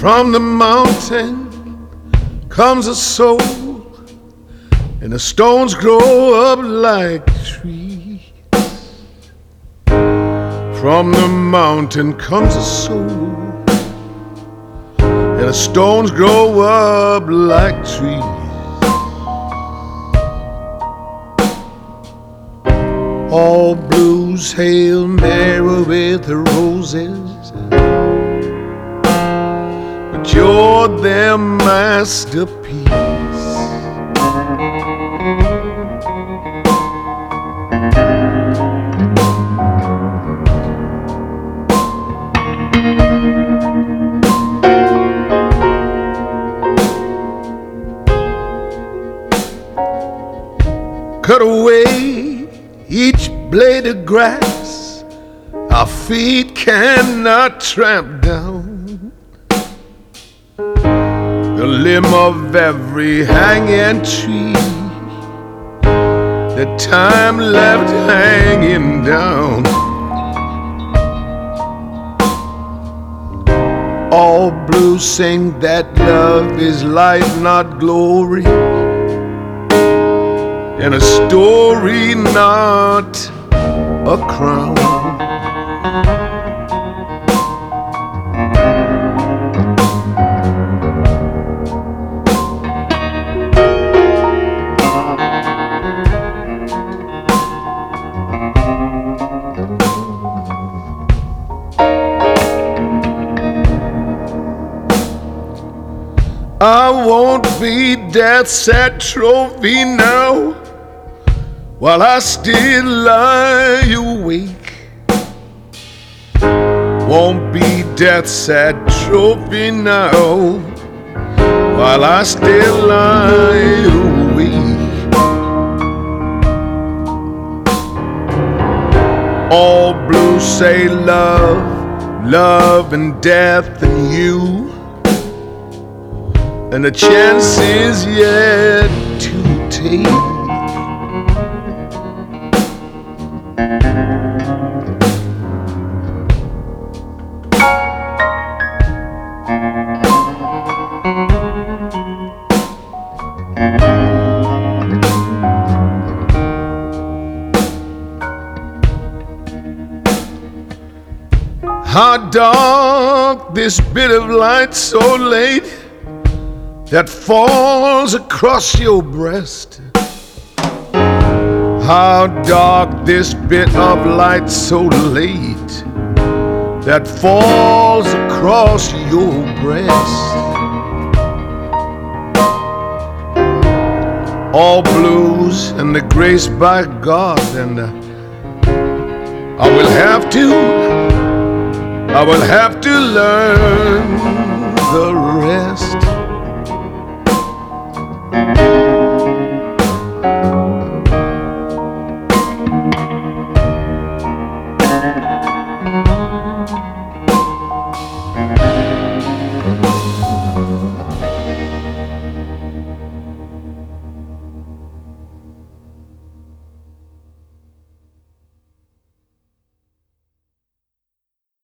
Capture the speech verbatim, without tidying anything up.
From the mountain comes a soul, and the stones grow up like trees. From the mountain comes a soul, and the stones grow up like trees. All blues Hail Mary with the roses, but you're their masterpiece. Cut away each blade of grass our feet cannot tramp down, the limb of every hanging tree that time left hanging down. All blues sing that love is life, not glory, and a story, not a crown. I won't be death's sad trophy now, while I still lie awake. Won't be death's sad trophy now, while I still lie awake. All blues say love, love and death and you, and the chance is yet to take. How dark this bit of light so late that falls across your breast. How dark this bit of light so late that falls across your breast. All blues and the grace by God, and uh, I will have to, I will have to learn the rest.